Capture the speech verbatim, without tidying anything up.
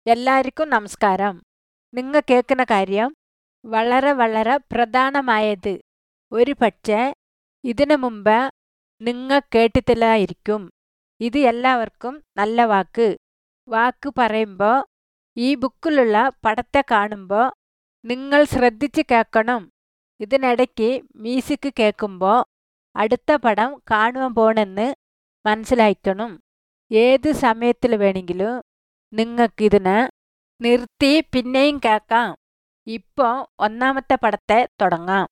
എല്ലാവർക്കും നമസ്കാരം. നിങ്ങൾ കേൾക്കുന്ന കാര്യം വളരെ വളരെ പ്രധാനമായത്. ഒരു പക്ഷേ ഇതിനു മുമ്പ് നിങ്ങൾ കേട്ടിട്ടില്ലായിരിക്കും. ഇത് എല്ലാവർക്കും നല്ല വാക്ക്. വാക്ക് പറയുമ്പോൾ ഈ ബുക്കിലുള്ള പടത്തെ കാണുമ്പോൾ നിങ്ങൾ ശ്രദ്ധിച്ച് കേൾക്കണം. ഇതിനിടയ്ക്ക് മ്യൂസിക് കേൾക്കുമ്പോൾ അടുത്ത പടം കാണുവാൻ പോണെന്ന് മനസ്സിലാക്കണം. ഏത് സമയത്തിൽ വേണമെങ്കിലും നിങ്ങൾക്കിതിനെ നിർത്തി പിന്നെയും കേൾക്കാം. ഇപ്പോൾ ഒന്നാമത്തെ പടത്തെ തുടങ്ങാം.